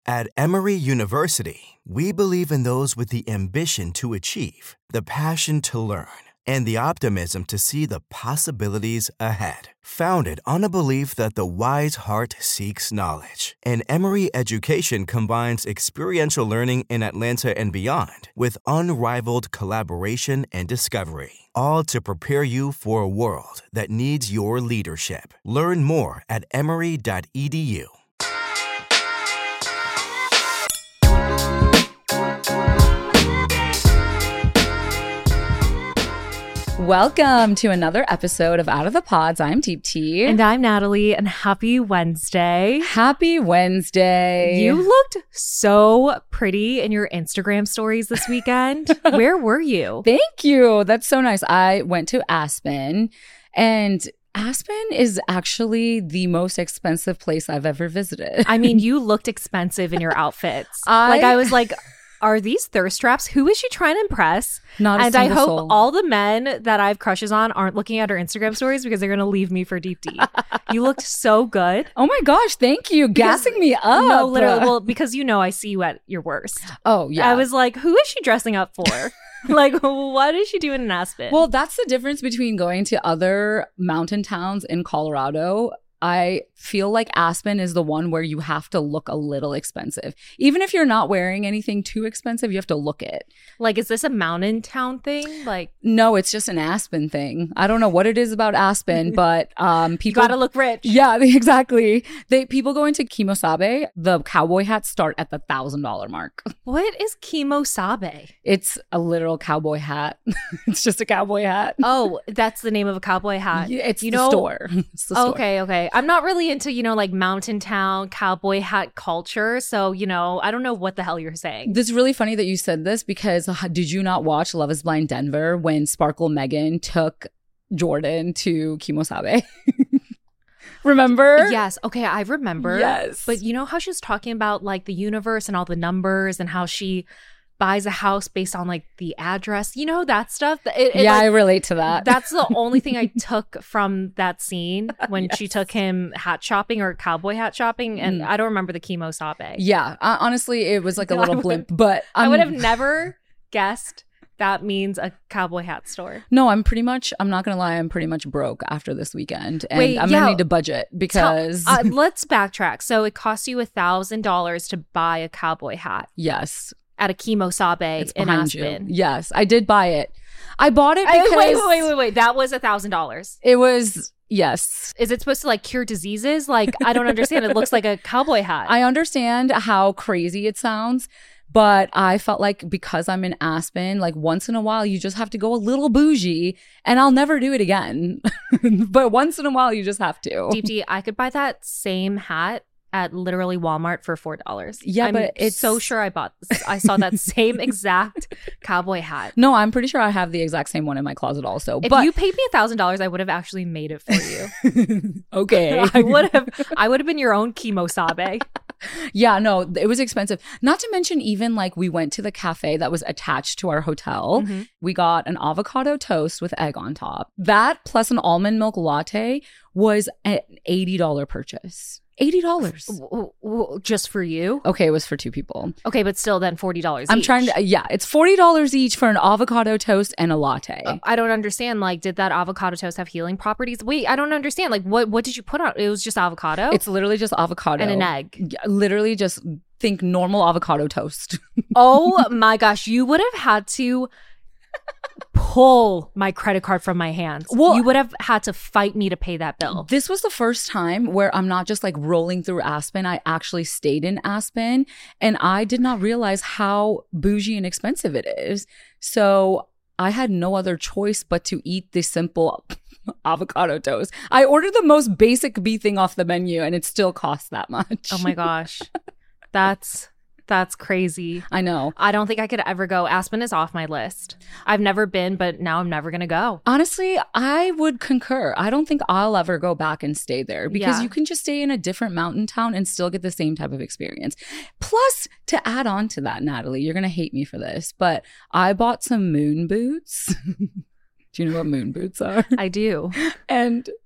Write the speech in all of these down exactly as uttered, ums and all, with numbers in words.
At Emory University, we believe in those with the ambition to achieve, the passion to learn, and the optimism to see the possibilities ahead. Founded on a belief that the wise heart seeks knowledge, and Emory education combines experiential learning in Atlanta and beyond with unrivaled collaboration and discovery, all to prepare you for a world that needs your leadership. Learn more at emory dot e d u. Welcome to another episode of Out of the Pods. I'm Deepti. And I'm Natalie, and happy Wednesday. Happy Wednesday. You looked so pretty in your Instagram stories this weekend. Where were you? Thank you. That's so nice. I went to Aspen, and Aspen is actually the most expensive place I've ever visited. I mean, you looked expensive in your outfits. I- like, I was like, are these thirst traps? Who is she trying to impress? Not a and I single hope soul. all the men that I have crushes on aren't looking at her Instagram stories because they're going to leave me for Deepti. You looked so good. Oh my gosh, thank you. Because- Gassing me up. No, literally. Well, because you know I see you at your worst. Oh, yeah. I was like, who is she dressing up for? Like, what is she doing in Aspen? Well, that's the difference between going to other mountain towns in Colorado. I feel like Aspen is the one where you have to look a little expensive. Even if you're not wearing anything too expensive, you have to look it. Like, is this a mountain town thing? Like, No, it's just an Aspen thing. I don't know what it is about Aspen, but um, you people gotta look rich. Yeah, exactly. They people go into Kimosabe. The cowboy hats start at the thousand dollar mark. What is Kimosabe? It's a literal cowboy hat. It's just a cowboy hat. Oh, that's the name of a cowboy hat. Yeah, it's you the know, store. It's the store. Okay, okay. I'm not really into, you know, like mountain town cowboy hat culture. So, you know, I don't know what the hell you're saying. This is really funny that you said this because uh, did you not watch Love is Blind Denver when Sparkle Megan took Jordan to Kimosabe? Remember? Yes. Okay, I remember. Yes. But you know how she was talking about like the universe and all the numbers and how she buys a house based on like the address, you know, that stuff. It, it, yeah, like, I relate to that. That's the only thing I took from that scene when Yes. she took him hat shopping or cowboy hat shopping. And Mm. I don't remember the Kimosabe. Yeah, uh, honestly, it was like a I little would- blimp, but I I'm- would have never guessed that means a cowboy hat store. No, I'm pretty much, I'm not going to lie, I'm pretty much broke after this weekend. And Wait, I'm yeah. going to need to budget because, Tell- uh, let's backtrack. So it costs you a thousand dollars to buy a cowboy hat yes, at a Kimosabe it's in behind you. Aspen. Yes, I did buy it. I bought it I- because wait, wait, wait, wait, wait. That was a thousand dollars. it was, yes. Is it supposed to like cure diseases? Like, I don't understand. It looks like a cowboy hat. I understand how crazy it sounds, but I felt like because I'm in Aspen, like once in a while, you just have to go a little bougie and I'll never do it again. But once in a while, you just have to. Deepti, I could buy that same hat at literally Walmart for four dollars. Yeah, I'm but it's- so sure I bought this. I saw that same exact cowboy hat. No, I'm pretty sure I have the exact same one in my closet also. If but you paid me a thousand dollars, I would have actually made it for you. okay. I would have. I would have been your own Kimosabe. Yeah, no, it was expensive. Not to mention, even like we went to the cafe that was attached to our hotel. Mhm. We got an avocado toast with egg on top. That plus an almond milk latte was an eighty dollars purchase. eighty dollars. W- w- Just for you? Okay, it was for two people. Okay, but still, then forty dollars. I'm trying to, yeah, it's forty dollars each for an avocado toast and a latte. I don't understand. Like, did that avocado toast have healing properties? Wait, I don't understand. Like, what what did you put on? It was just avocado. It's literally just avocado. and an egg. Yeah, literally just think normal avocado toast. Oh my gosh, you would have had to pull my credit card from my hands. Well- you would have had to fight me to pay that bill. This was the first time where I'm not just like rolling through Aspen. I actually stayed in Aspen and I did not realize how bougie and expensive it is. So I had no other choice but to eat the simple avocado toast. I ordered the most basic B thing off the menu and it still costs that much. Oh my gosh. That's that's crazy. I know. I don't think I could ever go. Aspen is off my list. I've never been, but now I'm never going to go. Honestly, I would concur. I don't think I'll ever go back and stay there because Yeah. you can just stay in a different mountain town and still get the same type of experience. Plus, to add on to that, Natalie, you're going to hate me for this, but I bought some moon boots. Do you know what moon boots are? I do. And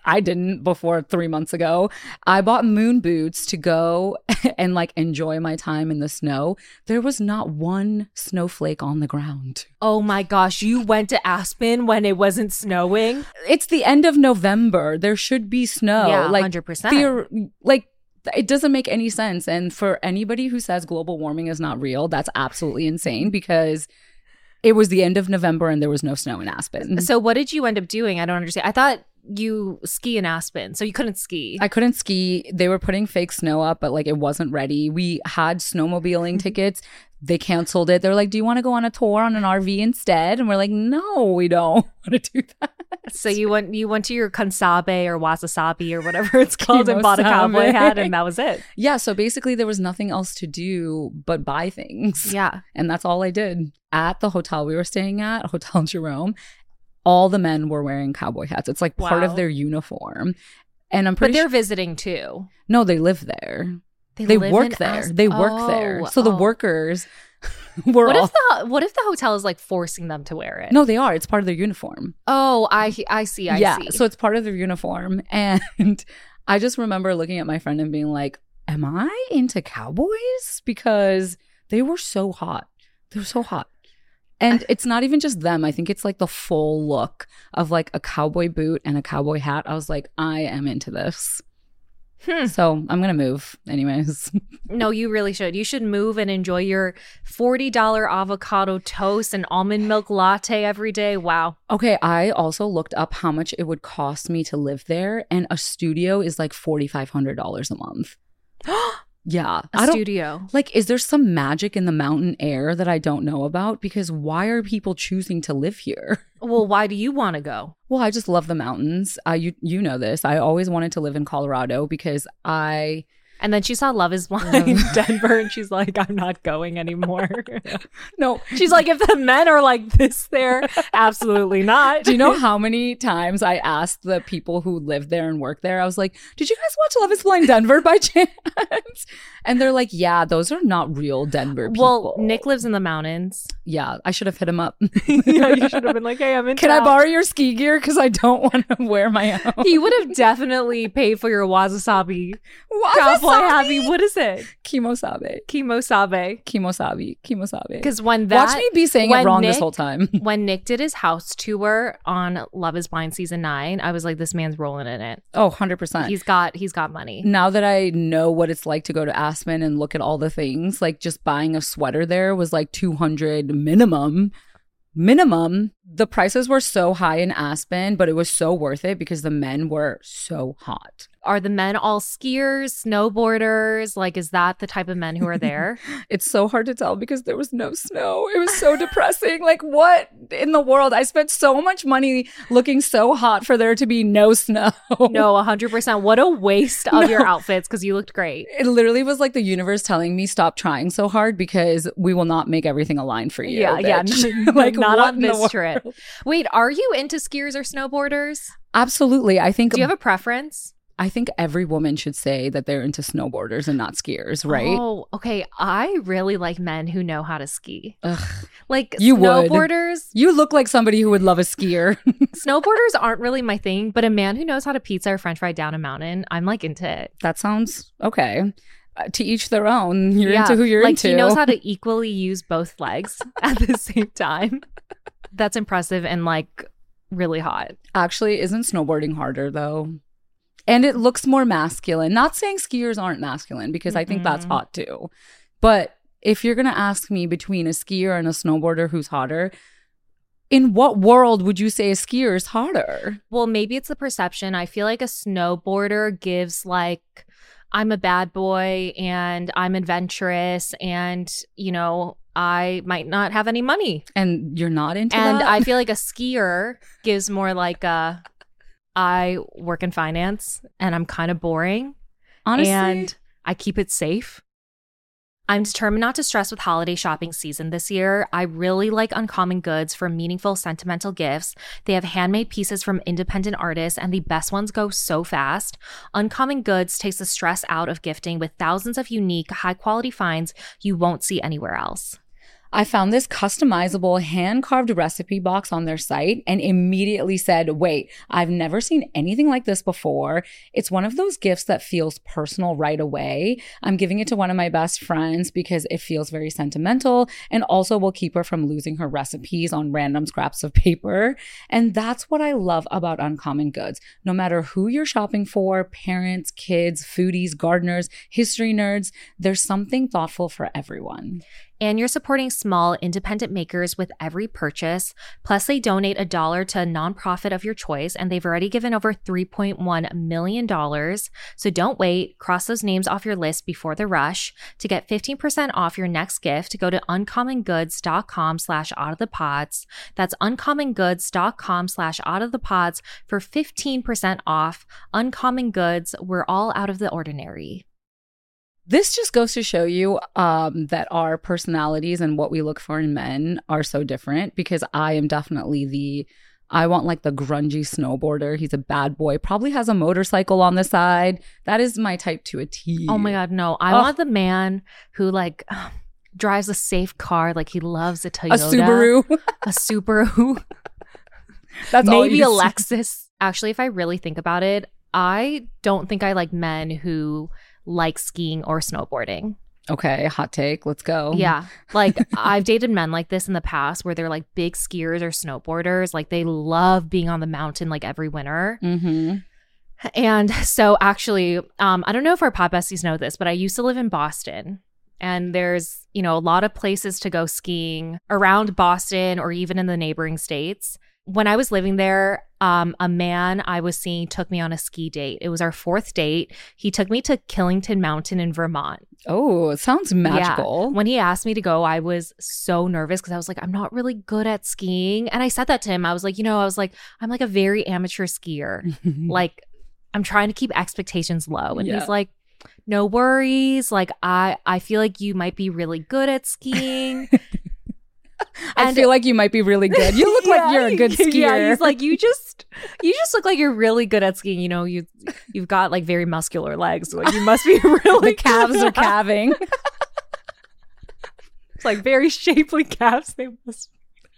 I didn't before three months ago. I bought moon boots to go and like enjoy my time in the snow. There was not one snowflake on the ground. Oh my gosh, you went to Aspen when it wasn't snowing? It's the end of November. There should be snow. Yeah, like, one hundred percent. theor- like, it doesn't make any sense. And for anybody who says global warming is not real, that's absolutely insane because it was the end of November and there was no snow in Aspen. So what did you end up doing? I don't understand. I thought you ski in Aspen, so you couldn't ski. I couldn't ski. They were putting fake snow up, but like it wasn't ready. We had snowmobiling tickets. They canceled it. They're like, do you want to go on a tour on an R V instead? And we're like, no, we don't want to do that. So you went you went to your Kansabe or Wasasabi or whatever it's called and bought a cowboy hat, and that was it. Yeah, so basically there was nothing else to do but buy things. Yeah. And that's all I did. At the hotel we were staying at, Hotel Jerome, all the men were wearing cowboy hats. It's like part Wow. of their uniform. And I'm But pretty they're sure- visiting too. No, they live there. They live work in there. As- They work Oh, there. So the oh. workers were What all if the what if the hotel is like forcing them to wear it? No, they are. It's part of their uniform. Oh, I I see. I yeah, see. so it's part of their uniform. And I just remember looking at my friend and being like, am I into cowboys? Because they were so hot. They were so hot. And it's not even just them. I think it's like the full look of like a cowboy boot and a cowboy hat. I was like, I am into this. Hmm. So I'm going to move anyways. No, you really should. You should move and enjoy your forty dollars avocado toast and almond milk latte every day. Wow. Okay, I also looked up how much it would cost me to live there. And a studio is like four thousand five hundred dollars a month. Yeah. A I don't, studio. Like, is there some magic in the mountain air that I don't know about? Because why are people choosing to live here? Well, why do you want to go? Well, I just love the mountains. I you you know this. I always wanted to live in Colorado because I And then she saw Love is Blind in Denver and she's like, I'm not going anymore. no. She's like, if the men are like this there, absolutely not. Do you know how many times I asked the people who live there and work there? I was like, did you guys watch Love is Blind Denver by chance? And they're like, yeah, those are not real Denver people. Well, Nick lives in the mountains. Yeah, I should have hit him up. Yeah, you should have been like, hey, I'm in Can I town. borrow your ski gear? Because I don't want to wear my own. He would have definitely paid for your wasasabi. Cowboy happy. What is it? Kimosabe. Kimosabe. Kimosabi. Kimosabe. Because when that Watch me be saying it when wrong Nick, this whole time. When Nick did his house tour on Love is Blind season nine, I was like, this man's rolling in it. Oh, one hundred percent. He's got he's got money. Now that I know what it's like to go to Aspen and look at all the things, like just buying a sweater there was like two hundred minimum. Minimum. The prices were so high in Aspen, but it was so worth it because the men were so hot. Are the men all skiers, snowboarders? Like, is that the type of men who are there? It's so hard to tell because there was no snow. It was so depressing. Like, what in the world? I spent so much money looking so hot for there to be no snow. No, one hundred percent. What a waste of No. your outfits because you looked great. It literally was like the universe telling me, stop trying so hard because we will not make everything align for you. Yeah, yeah. bitch." Like, not what on in the this trip. world? Wait, are you into skiers or snowboarders? Absolutely. I think Do you have a preference? I think every woman should say that they're into snowboarders and not skiers, right? Oh, okay. I really like men who know how to ski. Ugh. Like You would. snowboarders. You look like somebody who would love a skier. Snowboarders aren't really my thing, but a man who knows how to pizza or french fry down a mountain, I'm like into it. That sounds okay. Uh, to each their own. You're Yeah, into who you're like into. he knows how to equally use both legs at the same time. That's impressive and like really hot. Actually, isn't snowboarding harder though? And it looks more masculine. Not saying skiers aren't masculine because I think that's Mm-mm. hot too. But if you're going to ask me between a skier and a snowboarder who's hotter, in what world would you say a skier is hotter? Well, maybe it's the perception. I feel like a snowboarder gives like, I'm a bad boy and I'm adventurous and, you know, I might not have any money. And you're not into And that? I feel like a skier gives more like a, I work in finance and I'm kind of boring. Honestly, And I keep it safe. I'm determined not to stress with holiday shopping season this year. I really like Uncommon Goods for meaningful, sentimental gifts. They have handmade pieces from independent artists, and the best ones go so fast. Uncommon Goods takes the stress out of gifting with thousands of unique, high-quality finds you won't see anywhere else. I found this customizable hand-carved recipe box on their site and immediately said, wait, I've never seen anything like this before. It's one of those gifts that feels personal right away. I'm giving it to one of my best friends because it feels very sentimental and also will keep her from losing her recipes on random scraps of paper. And that's what I love about Uncommon Goods. No matter who you're shopping for, parents, kids, foodies, gardeners, history nerds, there's something thoughtful for everyone. And you're supporting small, independent makers with every purchase. Plus, they donate a dollar to a nonprofit of your choice, and they've already given over three point one million dollars. So don't wait. Cross those names off your list before the rush. To get fifteen percent off your next gift, go to uncommongoods.com slash out of the pods. That's uncommongoods.com slash out of the pods for fifteen percent off. Uncommon Goods, we're all out of the ordinary. This just goes to show you um, that our personalities and what we look for in men are so different, because I am definitely the, I want like the grungy snowboarder. He's a bad boy, probably has a motorcycle on the side. That is my type to a T. Oh my God, no. I oh. want the man who like uh, drives a safe car, like he loves a Toyota. A Subaru. A Subaru. That's maybe a all Lexus. Actually, if I really think about it, I don't think I like men who like skiing or snowboarding. Okay, hot take. Let's go. Yeah. Like I've dated men like this in the past where they're like big skiers or snowboarders. Like they love being on the mountain like every winter. Mm-hmm. And so actually, um, I don't know if our pod besties know this, but I used to live in Boston. And there's, you know, a lot of places to go skiing around Boston or even in the neighboring states. When I was living there, um, a man I was seeing took me on a ski date. It was our fourth date. He took me to Killington Mountain in Vermont. Oh, it sounds magical. Yeah. When he asked me to go, I was so nervous because I was like, I'm not really good at skiing. And I said that to him. I was like, you know, I was like, I'm like a very amateur skier. Like, I'm trying to keep expectations low. And yeah. he's like, no worries. Like, I, I feel like you might be really good at skiing. I And, feel like you might be really good. You look yeah, like you're a good skier. Yeah, he's like, you just, you just look like you're really good at skiing. You know, you, you've got like very muscular legs. So you must be really. The calves are calving. It's like very shapely calves. They must.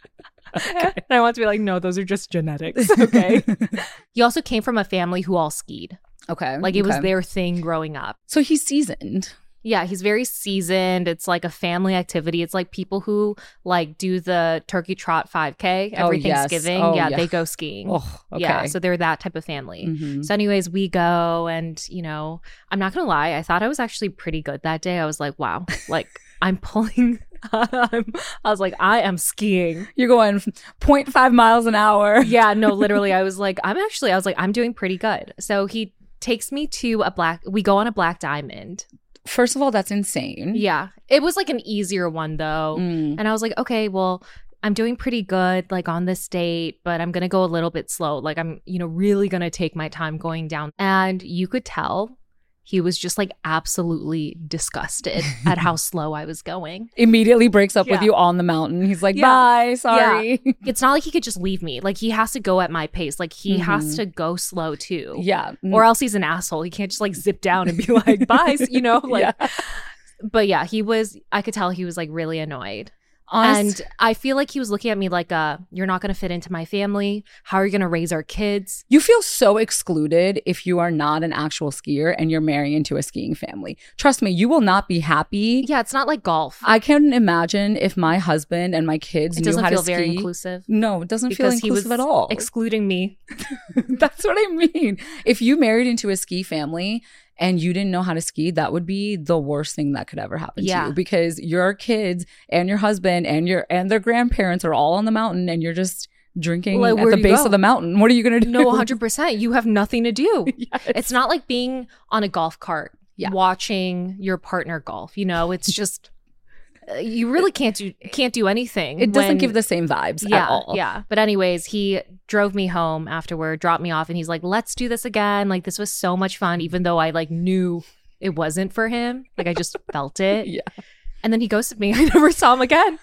Okay. And I want to be like, no, those are just genetics. Okay. He also came from a family who all skied. Okay. Like it okay. was their thing growing up. So he's seasoned. Yeah, he's very seasoned. It's like a family activity. It's like people who like do the turkey trot five K every oh, yes. Thanksgiving. Oh, yeah, yeah, they go skiing. Oh, okay. Yeah, so they're that type of family. Mm-hmm. So anyways, we go and, you know, I'm not going to lie. I thought I was actually pretty good that day. I was like, wow, like I'm pulling. I'm, I was like, I am skiing. You're going zero point five miles an hour. Yeah, no, literally. I was like, I'm actually, I was like, I'm doing pretty good. So he takes me to a black, we go on a Black Diamond. First of all, that's insane. Yeah. It was like an easier one though. Mm. And I was like, okay, well, I'm doing pretty good like on this date, but I'm going to go a little bit slow. Like I'm, you know, really going to take my time going down. And you could tell he was just like absolutely disgusted at how slow I was going. Immediately breaks up Yeah. with you on the mountain. He's like, Yeah. bye, sorry. Yeah. It's not like he could just leave me. Like he has to go at my pace. Like he Mhm. has to go slow too. Yeah. Or else he's an asshole. He can't just like zip down and be like, bye, you know? Like, Yeah. But yeah, he was, I could tell he was like really annoyed. Honest- And I feel like he was looking at me like, uh, you're not going to fit into my family. How are you going to raise our kids? You feel so excluded if you are not an actual skier and you're marrying into a skiing family. Trust me, you will not be happy. Yeah, it's not like golf. I can imagine if my husband and my kids It knew doesn't how feel to ski. very inclusive. No, it doesn't feel Because he was inclusive at all. excluding me. That's what I mean. If you married into a ski family and you didn't know how to ski, that would be the worst thing that could ever happen Yeah. to you, because your kids and your husband and your and their grandparents are all on the mountain and you're just drinking Like, at where the do you base go? of the mountain. What are you going to do? No, one hundred percent. You have nothing to do. Yes. It's not like being on a golf cart Yeah. watching your partner golf. You know, it's just, uh, you really can't do can't do anything. It doesn't when- give the same vibes yeah, at all. Yeah. But anyways, he drove me home afterward, dropped me off, and he's like, let's do this again. Like, this was so much fun, even though I like knew it wasn't for him. Like, I just felt it. Yeah. And then he ghosted me. I never saw him again.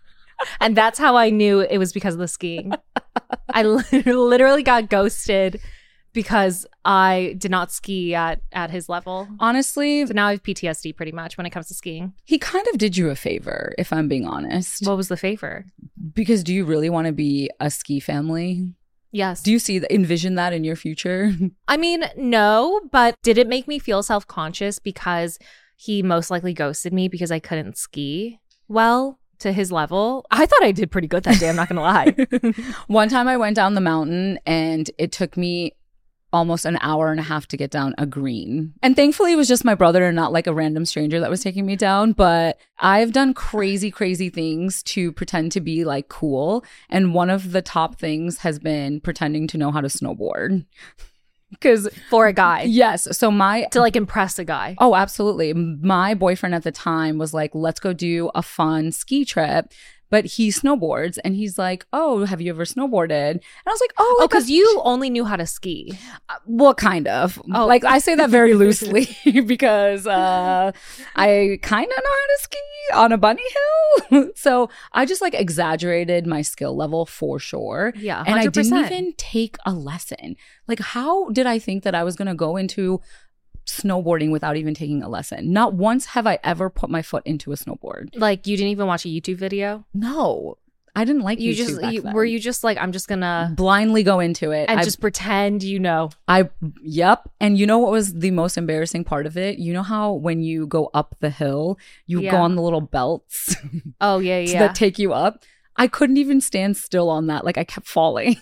And that's how I knew it was because of the skiing. I li- literally got ghosted because I did not ski at, at his level. Honestly, So now I have P T S D pretty much when it comes to skiing. he kind of did you a favor, if I'm being honest. What was the favor? Because do you really want to be a ski family? Yes. Do you see, envision that in your future? I mean, no, but did it make me feel self-conscious because he most likely ghosted me because I couldn't ski well to his level? I thought I did pretty good that day, I'm not going to lie. One time I went down the mountain and it took me almost an hour and a half to get down a green. And thankfully it was just my brother and not like a random stranger that was taking me down. But I've done crazy, crazy things to pretend to be like cool. And one of the top things has been pretending to know how to snowboard. Because For a guy. yes, so my To like impress a guy. Oh, absolutely. My boyfriend at the time was like, let's go do a fun ski trip. But he snowboards and he's like, oh, have you ever snowboarded? And I was like, oh, Oh, like because a- you only knew how to ski. well, kind of. Oh. Like I say that very loosely because uh, I kind of know how to ski on a bunny hill. So I just like exaggerated my skill level for sure. Yeah, And I one hundred percent. didn't even take a lesson. Like, how did I think that I was going to go into snowboarding without even taking a lesson? Not once have I ever put my foot into a snowboard. Like, you didn't even watch a YouTube video? No, I didn't like You YouTube just, back you, then. were you just like, I'm just gonna, blindly go into it and I, just pretend you know? I yep. And you know what was the most embarrassing part of it? You know how when you go up the hill, you Yeah. go on the little belts Oh, yeah, yeah. that take you up? I couldn't even stand still on that. Like I kept falling.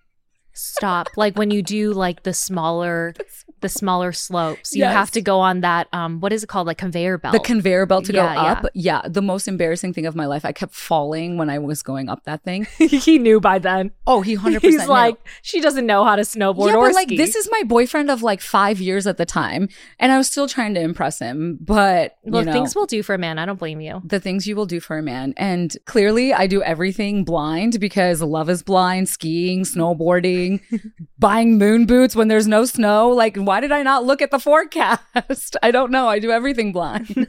Stop. Like when you do like the smaller, the smaller slopes, you Yes. have to go on that, um, what is it called? Like conveyor belt. The conveyor belt to Yeah, go up. yeah. Yeah. The most embarrassing thing of my life. I kept falling when I was going up that thing. He knew by then. Oh, he one hundred percent He's knew. like, she doesn't know how to snowboard yeah, or but like ski. this is my boyfriend of like five years at the time, and I was still trying to impress him. But you well, know, things will do for a man. I don't blame you. the things you will do for a man, and clearly I do everything blind because love is blind. Skiing, snowboarding, buying moon boots when there's no snow. Like, why did I not look at the forecast? I don't know. I do everything blind.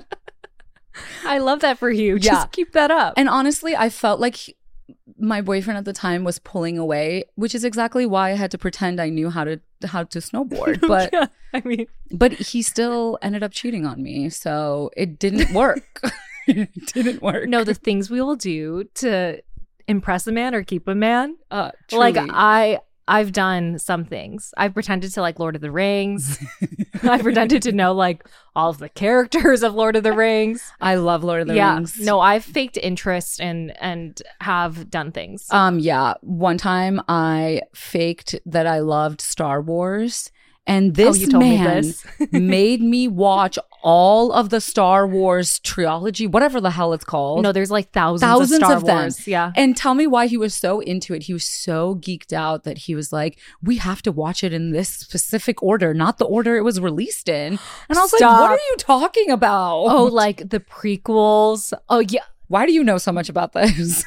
I love that for you. Yeah. Just keep that up. And honestly, I felt like he- my boyfriend at the time was pulling away, which is exactly why I had to pretend I knew how to how to snowboard. But yeah, I mean, but he still ended up cheating on me, so it didn't work. It didn't work. no, the things we will do to impress a man or keep a man. uh, Like truly. I, I've done some things. I've pretended to like Lord of the Rings. I've pretended to know like all of the characters of Lord of the Rings. I love Lord of the yeah, Rings. no, I've faked interest and and have done things. Um, yeah. One time I faked that I loved Star Wars, and this Oh, you told me man this. made me watch all of the Star Wars trilogy, whatever the hell it's called. no, there's like thousands, Thousands of Star of them. Wars. Yeah. And tell me why he was so into it. He was so geeked out that he was like, we have to watch it in this specific order, not the order it was released in. And I was like, Stop. what are you talking about? Oh, like the prequels. Oh, yeah. Why do you know so much about those?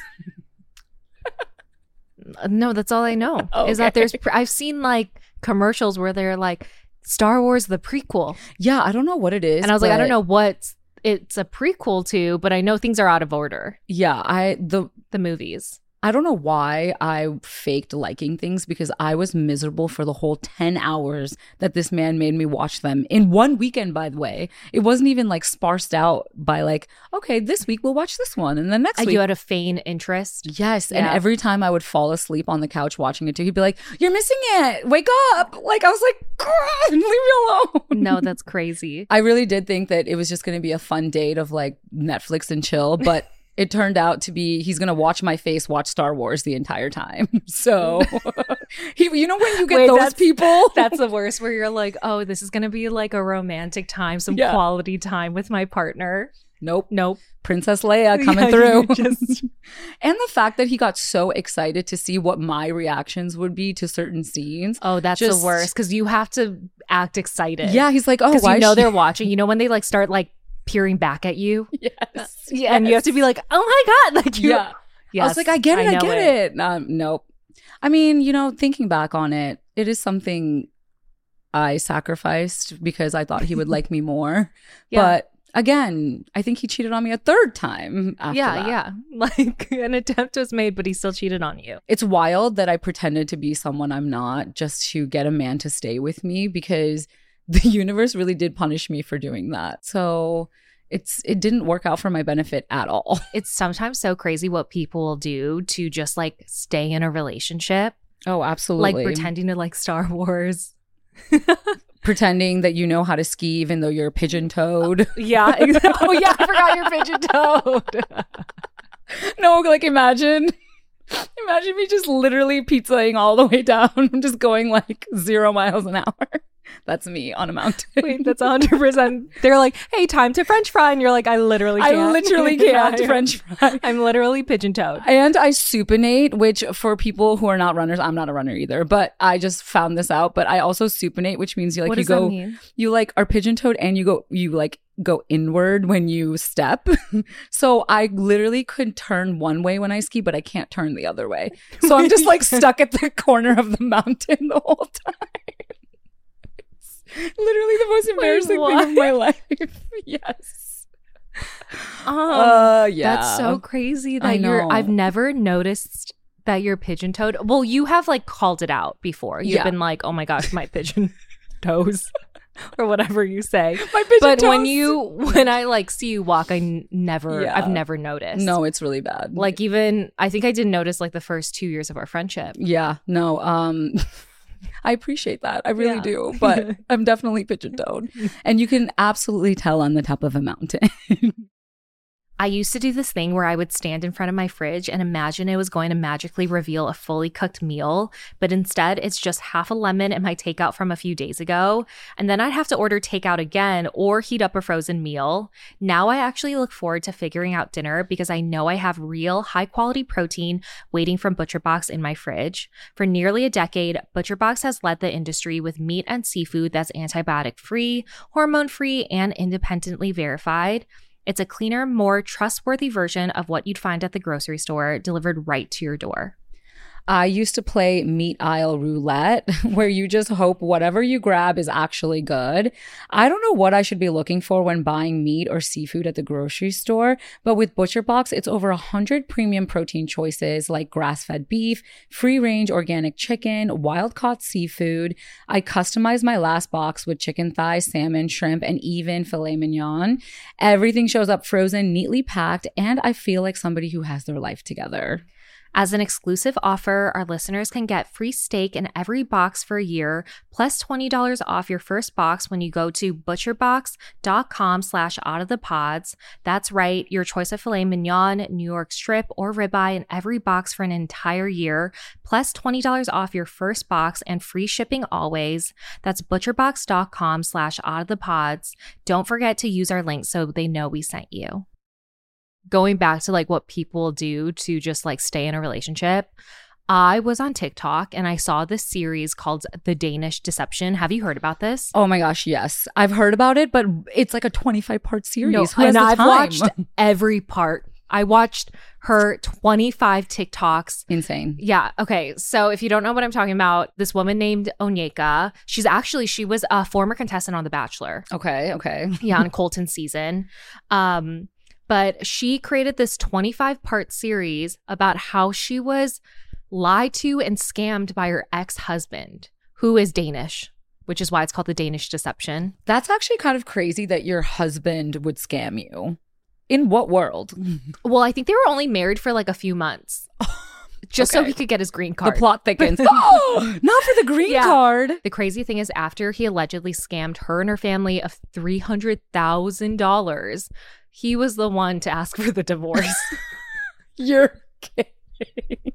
No, that's all I know. Is that Okay. there's pre- I've seen like commercials where they're like Star Wars the prequel. Yeah, I don't know what it is. And I was like, I don't but know what it's a prequel to, but I know things are out of order. Yeah, I the The movies. I don't know why I faked liking things, because I was miserable for the whole ten hours that this man made me watch them in one weekend, by the way. It wasn't even like sparsed out by like, okay, this week we'll watch this one and then next Like week. you had a feign interest. Yes. And Yeah. every time I would fall asleep on the couch watching it too, he'd be like, you're missing it. Wake up. Like, I was like, "God, leave me alone. No, that's crazy. I really did think that it was just going to be a fun date of like Netflix and chill, but it turned out to be he's going to watch my face watch Star Wars the entire time. So, he, you know, when you get Wait, those that's- people, That's the worst, where you're like, oh, this is going to be like a romantic time, some Yeah. quality time with my partner. nope, Nope. Princess Leia coming Yeah, through. you just- And the fact that he got so excited to see what my reactions would be to certain scenes. Oh, that's Just- the worst, because you have to act excited. Yeah, he's like, oh, Because why you know is she- they're watching. You know when they like start like peering back at you? Yes. Yeah, and you have to be like, oh my God. Like, you, Yeah. yes, I was like, I get it, I, know get it. Um, nope. I mean, you know, thinking back on it, it is something I sacrificed because I thought he would like me more. Yeah. But Again, I think he cheated on me a third time after yeah, that. yeah. Like an attempt was made, but he still cheated on you. It's wild that I pretended to be someone I'm not just to get a man to stay with me, because the universe really did punish me for doing that. So it's it didn't work out for my benefit at all. It's sometimes so crazy what people will do to just like stay in a relationship. Oh, absolutely. Like pretending to like Star Wars. Pretending that you know how to ski even though you're pigeon-toed. Yeah. Oh, yeah. I forgot you're pigeon-toed. No, like imagine. Imagine me just literally pizzaing all the way down, just going like zero miles an hour. That's me on a mountain. Wait, that's one hundred percent. They're like, hey, time to French fry. And you're like, I literally can't. I literally can't French fry. I'm literally pigeon-toed. And I supinate, which for people who are not runners, I'm not a runner either, but I just found this out. But I also supinate, which means you like, what you does go, that mean? You like are pigeon-toed and you go, you like go inward when you step. So I literally could turn one way when I ski, but I can't turn the other way. So I'm just like stuck at the corner of the mountain the whole time. Literally the most embarrassing Wait, thing of my life. Yes. Um, uh, yeah. That's so crazy that I you're, know. I've never noticed that you're pigeon-toed. Well, you have like called it out before. You've Yeah. been like, oh my gosh, my pigeon toes or whatever you say. My pigeon But toes. when you, when I like see you walk, I n- never, Yeah. I've never noticed. No, it's really bad. Like even, I think I didn't notice like the first two years of our friendship. Yeah, no, um, I appreciate that. I really Yeah. do. But I'm definitely pigeon-toed. And you can absolutely tell on the top of a mountain. I used to do this thing where I would stand in front of my fridge and imagine it was going to magically reveal a fully cooked meal, but instead it's just half a lemon and my takeout from a few days ago. And then I'd have to order takeout again or heat up a frozen meal. Now I actually look forward to figuring out dinner because I know I have real high quality protein waiting from ButcherBox in my fridge. For nearly a decade, ButcherBox has led the industry with meat and seafood that's antibiotic free, hormone free, and independently verified. It's a cleaner, more trustworthy version of what you'd find at the grocery store, delivered right to your door. I used to play meat aisle roulette, where you just hope whatever you grab is actually good. I don't know what I should be looking for when buying meat or seafood at the grocery store, but with ButcherBox, it's over one hundred premium protein choices like grass-fed beef, free-range organic chicken, wild-caught seafood. I customized my last box with chicken thighs, salmon, shrimp, and even filet mignon. Everything shows up frozen, neatly packed, and I feel like somebody who has their life together. As an exclusive offer, our listeners can get free steak in every box for a year, plus twenty dollars off your first box when you go to butcherbox.com slash out of the pods. That's right, your choice of filet mignon, New York strip, or ribeye in every box for an entire year, plus twenty dollars off your first box and free shipping always. That's butcherbox.com slash out of the pods. Don't forget to use our link so they know we sent you. Going back to like what people do to just like stay in a relationship, I was on TikTok and I saw this series called The Danish Deception. Have you heard about this? Oh my gosh, yes. I've heard about it, but it's like a twenty-five part series. No, Who has and the I've time? watched every part. I watched her twenty-five TikToks. Insane. Yeah. Okay. So if you don't know what I'm talking about, this woman named Onyeka, she's actually, she was a former contestant on The Bachelor. Okay, okay. Yeah, on Colton's season. Um, But she created this twenty-five part series about how she was lied to and scammed by her ex-husband, who is Danish, which is why it's called The Danish Deception. That's actually kind of crazy that your husband would scam you. In what world? Well, I think they were only married for like a few months. Just so Okay. he could get his green card. The plot thickens. Oh, not for the green Yeah. card. The crazy thing is, after he allegedly scammed her and her family of three hundred thousand dollars, he was the one to ask for the divorce. You're kidding.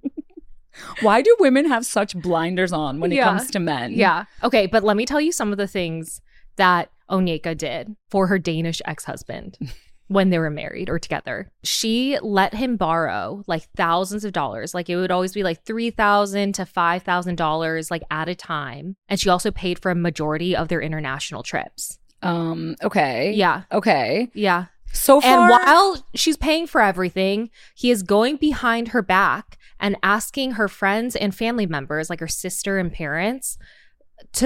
Why do women have such blinders on when it Yeah. comes to men? Yeah. Okay, but let me tell you some of the things that Onyeka did for her Danish ex-husband when they were married or together. She let him borrow like thousands of dollars. Like it would always be like three thousand dollars to five thousand dollars like at a time. And she also paid for a majority of their international trips. Um, okay. Yeah. Okay. Yeah. So far. And while she's paying for everything, he is going behind her back and asking her friends and family members, like her sister and parents, to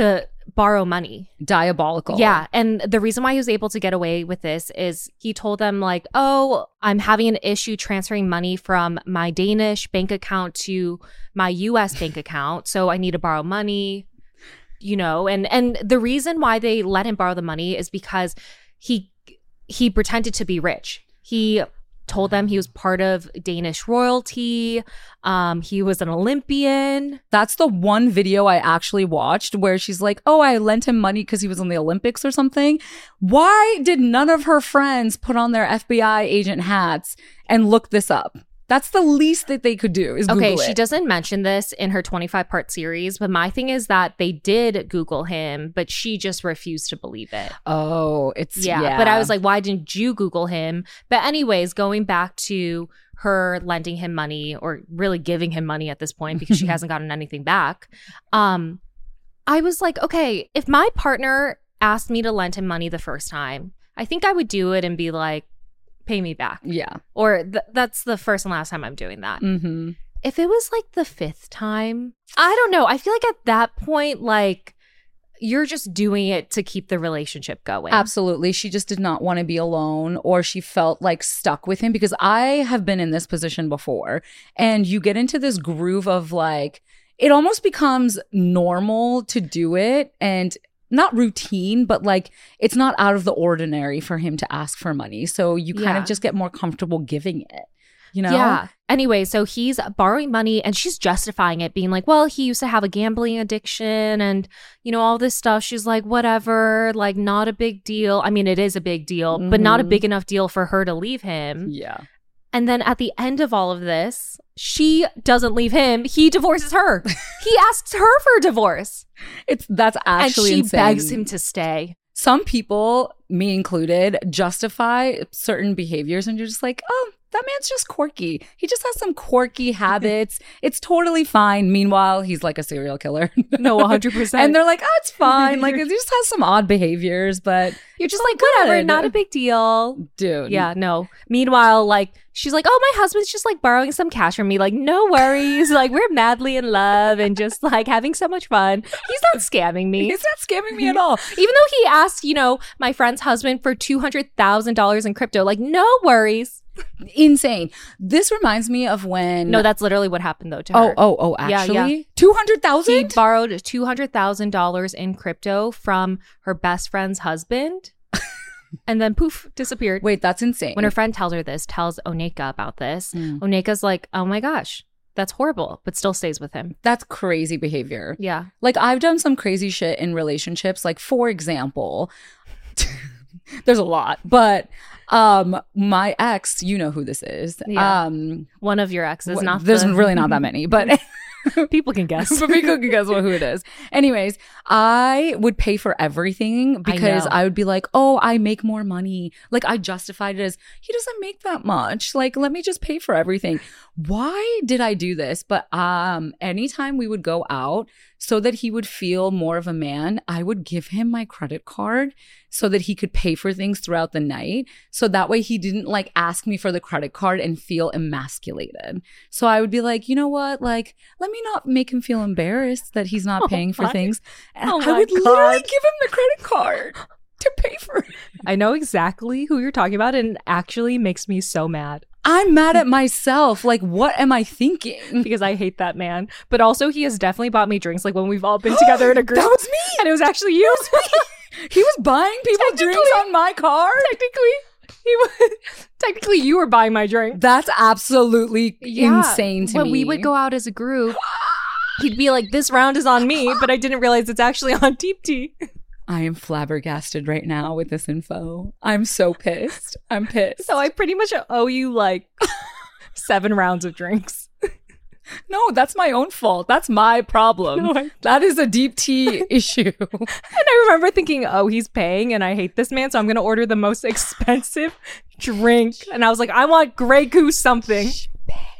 borrow money. Diabolical. Yeah. And the reason why he was able to get away with this is he told them like, oh, I'm having an issue transferring money from my Danish bank account to my U S bank account. So I need to borrow money, you know, and, and the reason why they let him borrow the money is because he, he pretended to be rich. He told them he was part of Danish royalty. Um, he was an Olympian. That's the one video I actually watched where she's like, oh, I lent him money because he was in the Olympics or something. Why did none of her friends put on their F B I agent hats and look this up? That's the least that they could do is Google okay, it. She doesn't mention this in her twenty-five part series, but my thing is that they did Google him, but she just refused to believe it. Oh, it's, yeah. yeah. But I was like, why didn't you Google him? But anyways, going back to her lending him money or really giving him money at this point because she hasn't gotten anything back. Um, I was like, okay, if my partner asked me to lend him money the first time, I think I would do it and be like, pay me back. Yeah. Or th- that's the first and last time I'm doing that. Mm-hmm. If it was like the fifth time, I don't know. I feel like at that point, like you're just doing it to keep the relationship going. Absolutely. She just did not want to be alone, or she felt like stuck with him, because I have been in this position before, and you get into this groove of like, it almost becomes normal to do it, and not routine, but like it's not out of the ordinary for him to ask for money. So you kind Yeah. of just get more comfortable giving it, you know? Yeah. Anyway, so he's borrowing money and she's justifying it, being like, well, he used to have a gambling addiction and, you know, all this stuff. She's like, whatever, like not a big deal. I mean, it is a big deal, Mm-hmm. but not a big enough deal for her to leave him. Yeah. And then at the end of all of this, she doesn't leave him. He divorces her. He asks her for a divorce. It's that's actually and she insane. begs him to stay. Some people, me included, justify certain behaviors, and you're just like, oh, that man's just quirky. He just has some quirky habits. It's totally fine. Meanwhile, he's like a serial killer. No, one hundred percent. And they're like, oh, it's fine. Like, he just has some odd behaviors, but You're just it's like, whatever, good. not a big deal. Dude. Yeah, no. Meanwhile, like, she's like, oh, my husband's just like borrowing some cash from me. Like, no worries. Like, we're madly in love and just like having so much fun. He's not scamming me. He's not scamming me at all. Even though he asked, you know, my friend's husband for two hundred thousand dollars in crypto. Like, no worries. Insane. This reminds me of when... No, that's literally what happened, though, to Oh, her. oh, oh, Yeah, actually? yeah. two hundred thousand He dollars? borrowed two hundred thousand dollars in crypto from her best friend's husband and then poof, disappeared. Wait, that's insane. When her friend tells her this, tells Oneka about this, Mm. Oneka's like, oh my gosh, that's horrible, but still stays with him. That's crazy behavior. Yeah. Like, I've done some crazy shit in relationships. Like, for example, there's a lot, but um, my ex, you know who this is. Yeah. Um, One of your exes, wh- not there's the- really not that many, but people can guess. but people can guess who it is. Anyways, I would pay for everything because know. I, would be like, oh, I make more money. Like, I justified it as, he doesn't make that much. Like, let me just pay for everything. Why did I do this? But um, anytime we would go out, so that he would feel more of a man, I would give him my credit card so that he could pay for things throughout the night. So that way he didn't like ask me for the credit card and feel emasculated. So I would be like, you know what? Like, let me not make him feel embarrassed that he's not Oh paying for my- things. And oh I my would literally God. give him the credit card to pay for it. I know exactly who you're talking about, and it actually makes me so mad I'm mad at myself. Like, what am I thinking? because I hate that man. But also, he has definitely bought me drinks, like when we've all been together in a group. That was me. And it was actually you. He was buying people Technically- drinks on my card. Technically, he was, technically, you were buying my drink. That's absolutely Yeah. insane to when me. we would go out as a group, he'd be like, this round is on me, but I didn't realize it's actually on Deep Tea. I am flabbergasted right now with this info. I'm so pissed. I'm pissed. So I pretty much owe you like seven rounds of drinks. No, that's my own fault. That's my problem. No, I- That is a deep tea issue. And I remember thinking, oh, he's paying and I hate this man, so I'm going to order the most expensive drink. And I was like, I want Grey Goose something.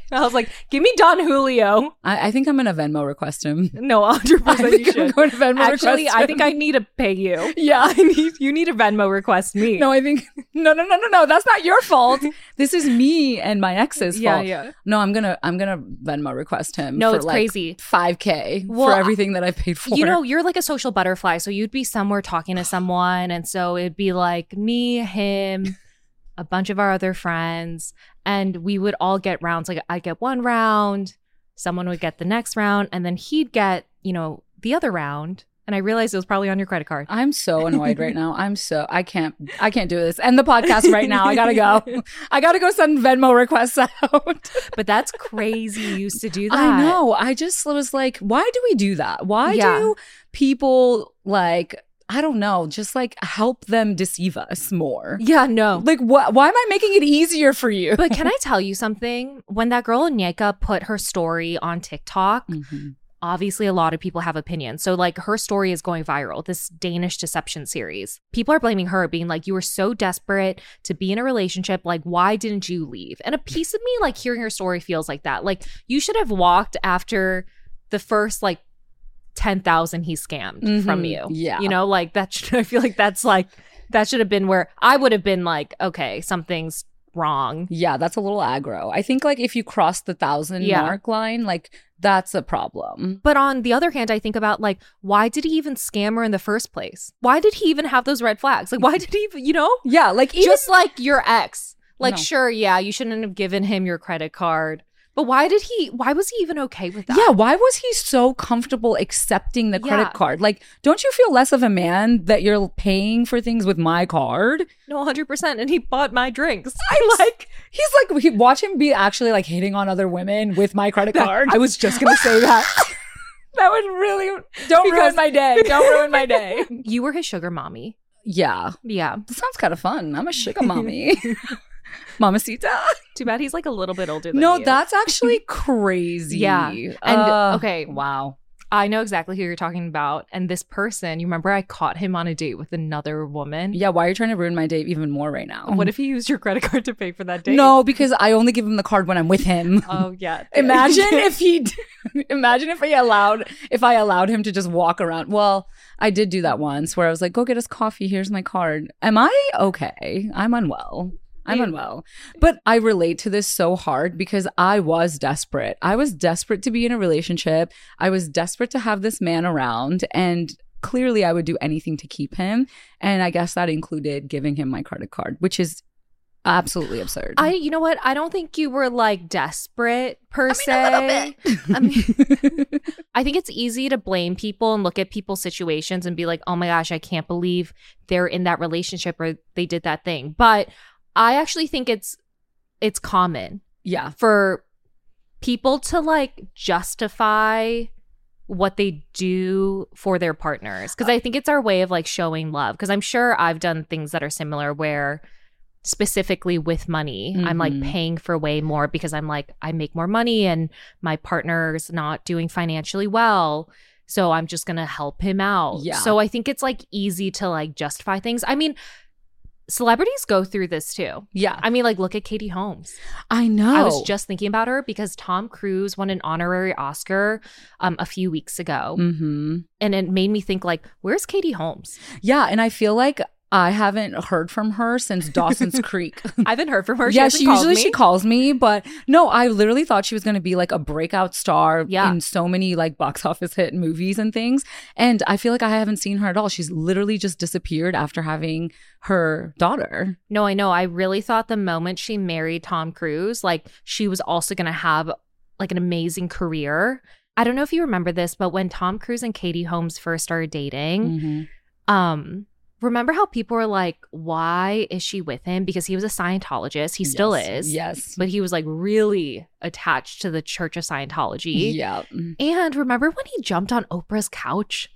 I was like, give me Don Julio. I, I think I'm going to Venmo request him. No, one hundred percent I think you should. I'm going to Venmo Actually, request I him. think I need to pay you. Yeah. I need, you need to Venmo request me. No, I think, no, no, no, no, no. That's not your fault. This is me and my ex's Yeah, fault. yeah. No, I'm going to, I'm going to Venmo request him. No, for it's like crazy. five K Well, for everything that I've paid for. You know, you're like a social butterfly. So you'd be somewhere talking to someone. And so it'd be like me, him, a bunch of our other friends. And we would all get rounds. Like I'd get one round, someone would get the next round, and then he'd get, you know, the other round. And I realized it was probably on your credit card. I'm so annoyed right now. I'm so, I can't, I can't do this. End the podcast right now. I gotta go. I gotta go send Venmo requests out. But that's crazy. You used to do that. I know. I just was like, why do we do that? Why Yeah. do people like, I don't know, just like help them deceive us more? Yeah, no. Like, wh- why am I making it easier for you? But can I tell you something? When that girl Onyeka put her story on TikTok, Mm-hmm. obviously a lot of people have opinions. So like her story is going viral, this Danish deception series. People are blaming her, being like, you were so desperate to be in a relationship. Like, why didn't you leave? And a piece of me, like hearing her story feels like that. Like you should have walked after the first like ten thousand he scammed Mhm. from you. Yeah. You know, like that should, I feel like that's like, that should have been where I would have been like, okay, something's wrong. Yeah, that's a little aggro. I think like if you cross the thousand Yeah. mark line, like that's a problem. But on the other hand, I think about like, why did he even scam her in the first place? Why did he even have those red flags? Like, why did he even, you know? Yeah, like even Just like your ex. Like, No. sure, yeah, you shouldn't have given him your credit card. But why did he, why was he even okay with that? yeah, why was he so comfortable accepting the credit Yeah. card? Like, don't you feel less of a man that you're paying for things with my card? No, one hundred percent. And he bought my drinks. I like he's like he, watch him be actually like hitting on other women with my credit card. I was just going to say that. That would really don't Because- ruin my day. Don't ruin my day. You were his sugar mommy. Yeah, Yeah. that sounds kind of fun. I'm a sugar mommy, mamacita. Too bad he's like a little bit older than No, you. that's actually crazy. Yeah. And Uh, okay, wow. I know exactly who you're talking about. And this person, you remember I caught him on a date with another woman? Yeah, why are you trying to ruin my date even more right now? What if he used your credit card to pay for that date? No, because I only give him the card when I'm with him. Oh, yeah. Imagine if he d- imagine if I allowed if I allowed him to just walk around. Well, I did do that once where I was like, "Go get us coffee. Here's my card." Am I okay? I'm unwell. I'm Yeah. unwell. But I relate to this so hard because I was desperate. I was desperate to be in a relationship. I was desperate to have this man around, and clearly I would do anything to keep him. And I guess that included giving him my credit card, which is absolutely absurd. I, you know what? I don't think you were like desperate per I se. mean, a little bit. I mean, I think it's easy to blame people and look at people's situations and be like, oh my gosh, I can't believe they're in that relationship or they did that thing. But I actually think it's it's common Yeah. for people to like justify what they do for their partners. Because I think it's our way of like showing love. Because I'm sure I've done things that are similar where specifically with money, I'm like Mhm. paying for way more because I'm like, I make more money and my partner's not doing financially well. So I'm just going to help him out. Yeah. So I think it's like easy to like justify things. I mean, celebrities go through this too. Yeah. I mean, like, look at Katie Holmes. I know. I was just thinking about her because Tom Cruise won an honorary Oscar um, a few weeks ago. Mm-hmm. And it made me think, like, where's Katie Holmes? Yeah, and I feel like I haven't heard from her since Dawson's Creek. I haven't heard from her. She yeah, hasn't she called usually me. she calls me, but no, I literally thought she was going to be like a breakout star Yeah. in so many like box office hit movies and things. And I feel like I haven't seen her at all. She's literally just disappeared after having her daughter. No, I know. I really thought the moment she married Tom Cruise, like, she was also going to have like an amazing career. I don't know if you remember this, but when Tom Cruise and Katie Holmes first started dating, Mm-hmm. um, remember how people were like, why is she with him? Because he was a Scientologist. He still Yes. is. Yes. But he was like really attached to the Church of Scientology. Yeah. And remember when he jumped on Oprah's couch?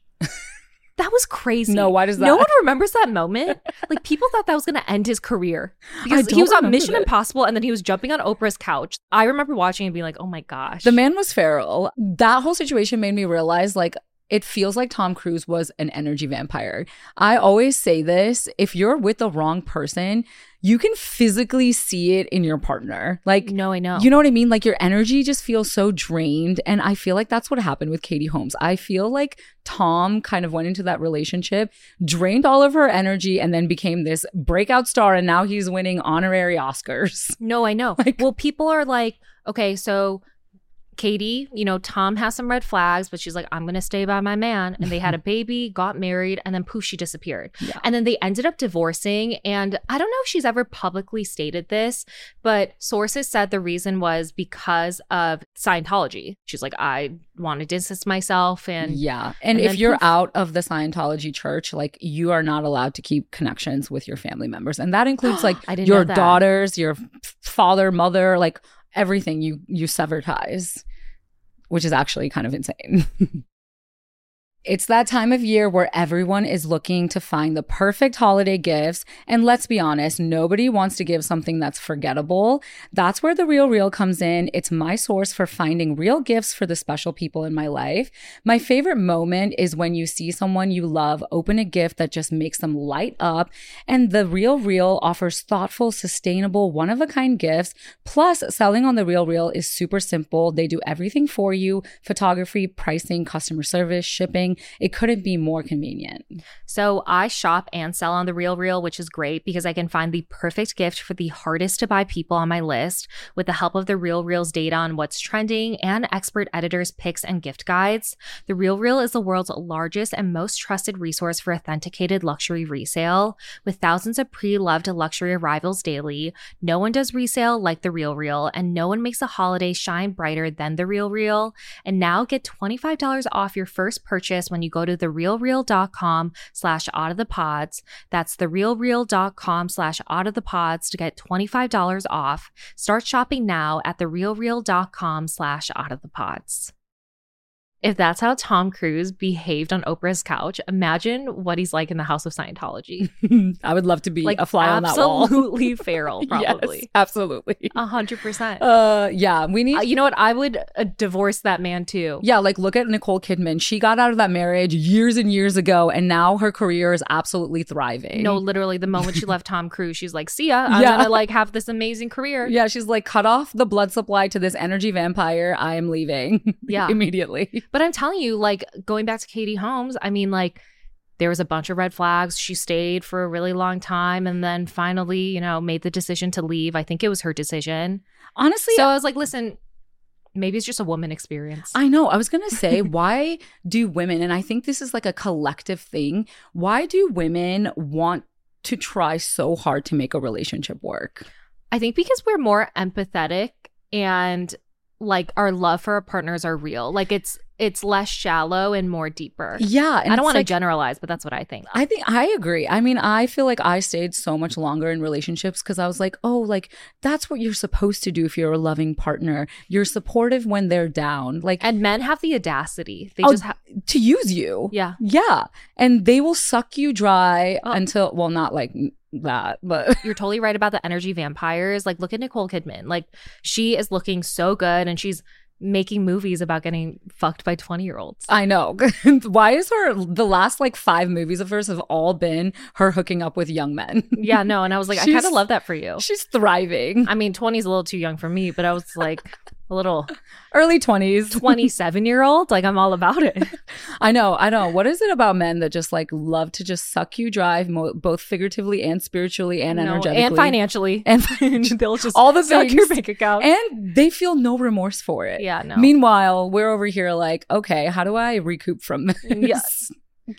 That was crazy. No, why does that? No one remembers that moment. Like, people thought that was going to end his career because I he was don't on remember Mission that. Impossible and then he was jumping on Oprah's couch. I remember watching and being like, oh my gosh. The man was feral. That whole situation made me realize like it feels like Tom Cruise was an energy vampire. I always say this, if you're with the wrong person, you can physically see it in your partner. Like, no, I know. You know what I mean? Like your energy just feels so drained. And I feel like that's what happened with Katie Holmes. I feel like Tom kind of went into that relationship, drained all of her energy, and then became this breakout star. And now he's winning honorary Oscars. No, I know. Like, well, people are like, okay, so Katie, you know, Tom has some red flags, but she's like, I'm going to stay by my man. And they had a baby, got married, and then poof, she disappeared. Yeah. And then they ended up divorcing. And I don't know if she's ever publicly stated this, but sources said the reason was because of Scientology. She's like, I want to distance myself. And yeah. And, and if you're poof. out of the Scientology church, like you are not allowed to keep connections with your family members. And that includes like your daughters, your father, mother, like everything. You, you sever ties, which is actually kind of insane. It's that time of year where everyone is looking to find the perfect holiday gifts. And let's be honest, nobody wants to give something that's forgettable. That's where The Real Real comes in. It's my source for finding real gifts for the special people in my life. My favorite moment is when you see someone you love open a gift that just makes them light up. And The Real Real offers thoughtful, sustainable, one-of-a-kind gifts. Plus, selling on The Real Real is super simple. They do everything for you: photography, pricing, customer service, shipping. It couldn't be more convenient. So I shop and sell on The Real Real, which is great because I can find the perfect gift for the hardest to buy people on my list with the help of The Real Real's data on what's trending and expert editors' picks and gift guides. The Real Real is the world's largest and most trusted resource for authenticated luxury resale. With thousands of pre-loved luxury arrivals daily, no one does resale like The Real Real, and no one makes the holiday shine brighter than The Real Real. And now get twenty-five dollars off your first purchase when you go to therealreal.com slash out of the pods. That's therealreal.com slash out of the pods to get twenty-five dollars off. Start shopping now at therealreal.com slash out of the pods. If that's how Tom Cruise behaved on Oprah's couch, imagine what he's like in the House of Scientology. I would love to be like a fly on that wall. Absolutely feral, probably. Yes, absolutely. A hundred percent. Uh, yeah, we need. Uh, you know what? I would uh, divorce that man too. Yeah, like look at Nicole Kidman. She got out of that marriage years and years ago, and now her career is absolutely thriving. No, literally, the moment she left Tom Cruise, she's like, "See ya. I'm yeah. gonna like have this amazing career." Yeah, she's like, cut off the blood supply to this energy vampire. I am leaving. Yeah, immediately. But I'm telling you, like, going back to Katie Holmes, I mean, like, there was a bunch of red flags. She stayed for a really long time and then finally, you know, made the decision to leave. I think it was her decision. Honestly. So I was like, listen, maybe it's just a woman experience. I know. I was going to say, why do women, and I think this is like a collective thing, why do women want to try so hard to make a relationship work? I think because we're more empathetic and like our love for our partners are real. Like it's it's less shallow and more deeper. Yeah. And I don't want to like, generalize, but that's what I think. I think I agree. I mean, I feel like I stayed so much longer in relationships because I was like, oh, like that's what you're supposed to do if you're a loving partner. You're supportive when they're down. Like, and men have the audacity. They oh, just have to use you. Yeah. Yeah. And they will suck you dry oh. until, well, not like that, but you're totally right about the energy vampires. Like, look at Nicole Kidman. Like, she is looking so good and she's making movies about getting fucked by twenty year olds. I know. Why is her the last like five movies of hers have all been her hooking up with young men? Yeah, no. And I was like, she's, I kind of love that for you. She's thriving. I mean, twenty is a little too young for me, but I was like a little early twenties, twenty-seven year old. Like, I'm all about it. I know. I know. What is it about men that just like love to just suck you dry, mo- both figuratively and spiritually and no, energetically and financially, and they'll just all the suck things. Your bank account, and they feel no remorse for it. Yeah, no. Meanwhile, we're over here like, okay, how do I recoup from this? Yes,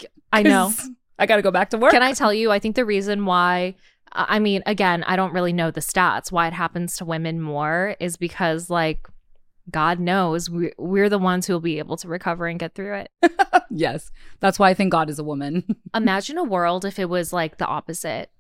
I know. I got to go back to work. Can I tell you? I think the reason why. I mean, again, I don't really know the stats. Why it happens to women more is because, like, God knows we, we're the ones who will be able to recover and get through it. Yes. That's why I think God is a woman. Imagine a world if it was like the opposite.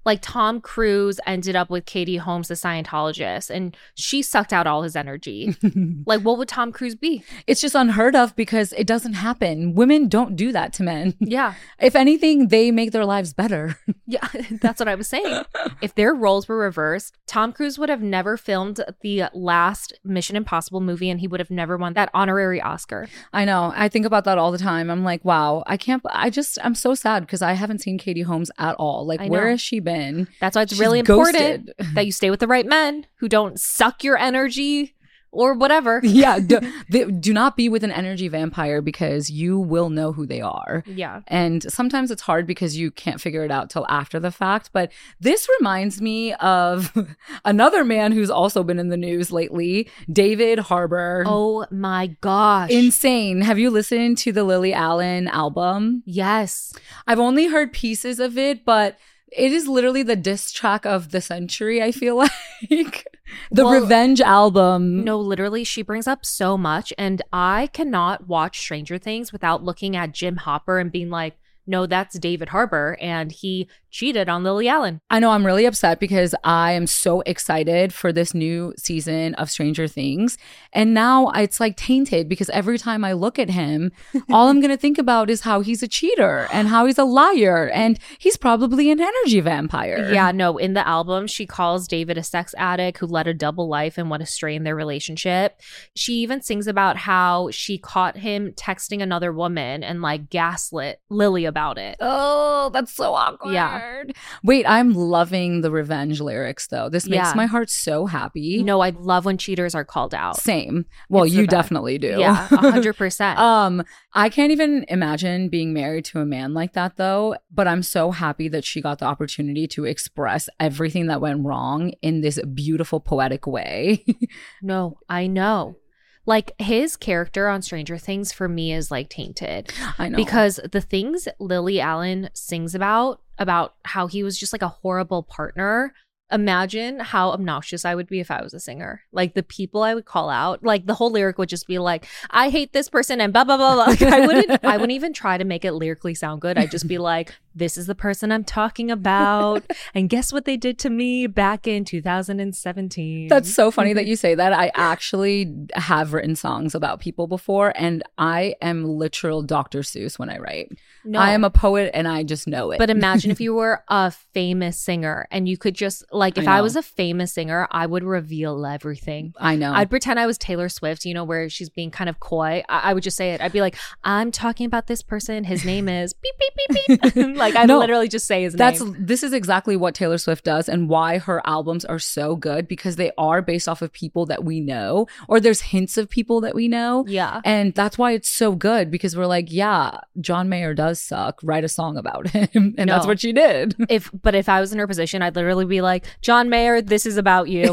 Like Tom Cruise ended up with Katie Holmes, the Scientologist, and she sucked out all his energy. Like, what would Tom Cruise be? It's just unheard of because it doesn't happen. Women don't do that to men. Yeah. If anything, they make their lives better. Yeah, that's what I was saying. If their roles were reversed, Tom Cruise would have never filmed the last Mission Impossible movie, and he would have never won that honorary Oscar. I know. I think about that all the time. I'm like, wow, I can't, I just, I'm so sad because I haven't seen Katie Holmes at all. Like, where has she been? That's why it's She's really important ghosted. that you stay with the right men who don't suck your energy or whatever. Yeah. Do, they, do not be with an energy vampire because you will know who they are. Yeah. And sometimes it's hard because you can't figure it out till after the fact. But this reminds me of another man who's also been in the news lately, David Harbour. Oh my gosh. Insane. Have you listened to the Lily Allen album? Yes. I've only heard pieces of it, but it is literally the diss track of the century, I feel like. The Well, Revenge album. No, literally, she brings up so much. And I cannot watch Stranger Things without looking at Jim Hopper and being like, no, that's David Harbour, and he cheated on Lily Allen. I know, I'm really upset because I am so excited for this new season of Stranger Things. And now it's like tainted because every time I look at him, all I'm going to think about is how he's a cheater and how he's a liar and he's probably an energy vampire. Yeah, no, in the album, she calls David a sex addict who led a double life and went astray in their relationship. She even sings about how she caught him texting another woman and like gaslit Lily about it. Oh, that's so awkward. Yeah. Wait, I'm loving the Revenge lyrics though. This makes Yeah. my heart so happy. No, I love when cheaters are called out. Same. Well, It's the you best. definitely do. Yeah, one hundred percent. Um, I can't even imagine being married to a man like that though, but I'm so happy that she got the opportunity to express everything that went wrong in this beautiful poetic way. No, I know. Like his character on Stranger Things for me is like tainted. I know. Because the things Lily Allen sings about, about how he was just like a horrible partner. Imagine how obnoxious I would be if I was a singer. Like the people I would call out, like the whole lyric would just be like, I hate this person and blah, blah, blah, blah. Like I wouldn't, I wouldn't even try to make it lyrically sound good. I'd just be like, this is the person I'm talking about. And guess what they did to me back in two thousand seventeen. That's so funny that you say that. I actually have written songs about people before, and I am literal Doctor Seuss when I write. No. I am a poet and I just know it. But imagine if you were a famous singer and you could just, like, if I I, know. was a famous singer, I would reveal everything. I know. I'd pretend I was Taylor Swift, you know, where she's being kind of coy. I, I would just say it. I'd be like, I'm talking about this person. His name is beep, beep, beep, beep. Like, I'd No, literally just say his That's name. this is exactly what Taylor Swift does and why her albums are so good, because they are based off of people that we know, or there's hints of people that we know. Yeah. And that's why it's so good, because we're like, yeah, John Mayer does suck. Write a song about him. And that's No. what she did. If, but if I was in her position, I'd literally be like, John Mayer, this is about you.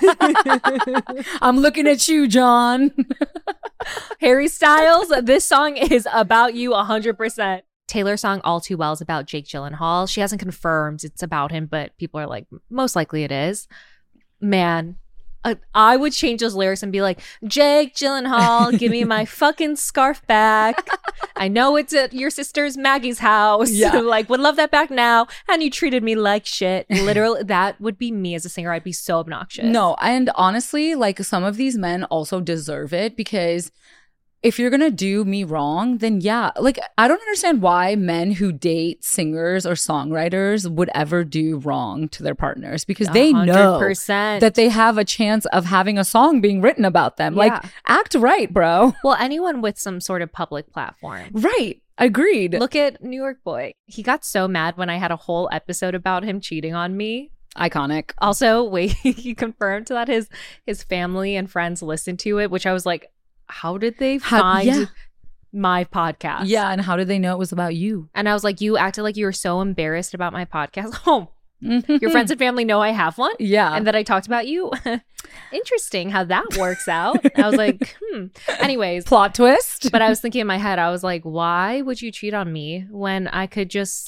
I'm looking at you, John. Harry Styles, this song is about you one hundred percent. Taylor's song All Too Well is about Jake Gyllenhaal. She hasn't confirmed it's about him, but people are like, most likely it is. Man, uh, I would change those lyrics and be like, Jake Gyllenhaal, give me my fucking scarf back. I know it's at your sister's Maggie's house. Yeah. Like, would love that back now. And you treated me like shit. Literally, that would be me as a singer. I'd be so obnoxious. No, and honestly, like, some of these men also deserve it, because if you're gonna do me wrong, then yeah. Like, I don't understand why men who date singers or songwriters would ever do wrong to their partners, because they know one hundred percent. that they have a chance of having a song being written about them. Like, Yeah. act right, bro. Well, anyone with some sort of public platform. Right. Agreed. Look at New York Boy. He got so mad when I had a whole episode about him cheating on me. Iconic. Also, wait, he confirmed that his his family and friends listened to it, which I was like, how did they How- find yeah. my podcast? Yeah, and how did they know it was about you? And I was like, you acted like you were so embarrassed about my podcast. Oh, Mhm. your friends and family know I have one? Yeah. And that I talked about you? Interesting how that works out. I was like, hmm. Anyways. Plot twist. But I was thinking in my head, I was like, why would you cheat on me when I could just say it?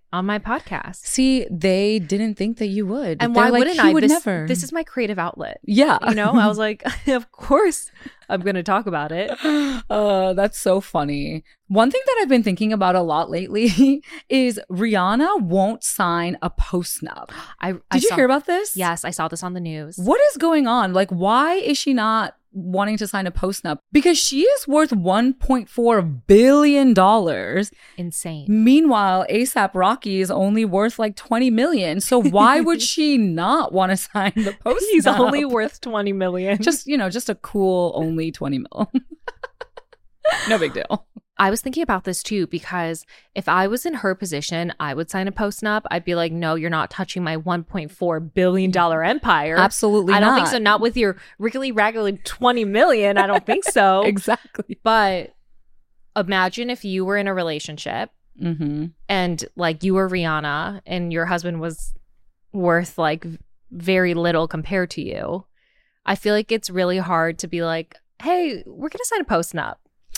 on my podcast. See, they didn't think that you would. And They're why like, wouldn't he I? would This, never. this is my creative outlet. Yeah. You know, I was like, of course I'm going to talk about it. Uh, that's so funny. One thing that I've been thinking about a lot lately is Rihanna won't sign a post-nup. I, Did I you saw, hear about this? Yes, I saw this on the news. What is going on? Like, why is she not wanting to sign a post-nup? Because she is worth one point four billion dollars. Insane. Meanwhile, ASAP Rocky is only worth like twenty million dollars. So why would she not want to sign the post-nup? He's only worth twenty million dollars. Just, you know, just a cool only twenty mil. No big deal. I was thinking about this too, because if I was in her position, I would sign a post-nup. I'd be like, no, you're not touching my one point four billion dollars empire. Absolutely I don't not. think so. Not with your rickety raggedy twenty million. I don't think so. Exactly. But imagine if you were in a relationship Mm-hmm. and like you were Rihanna and your husband was worth like very little compared to you. I feel like it's really hard to be like, hey, we're going to sign a post-nup.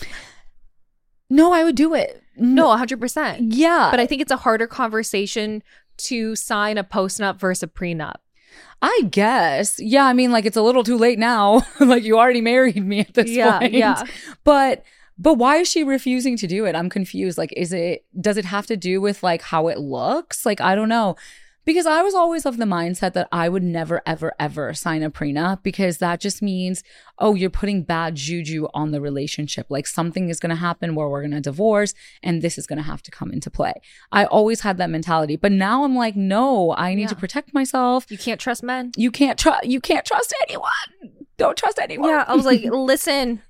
No, I would do it. No, one hundred percent. Yeah. But I think it's a harder conversation to sign a post-nup versus a prenup. I guess. Yeah, I mean, like, it's a little too late now. Like, you already married me at this Yeah, point. yeah. But but why is she refusing to do it? I'm confused. Like, is it, does it have to do with like how it looks? Like, I don't know. Because I was always of the mindset that I would never, ever, ever sign a prenup, because that just means, oh, you're putting bad juju on the relationship. Like, something is going to happen where we're going to divorce and this is going to have to come into play. I always had that mentality. But now I'm like, no, I need Yeah. to protect myself. You can't trust men. You can't trust, you can't trust anyone. Don't trust anyone. Yeah, I was like, listen,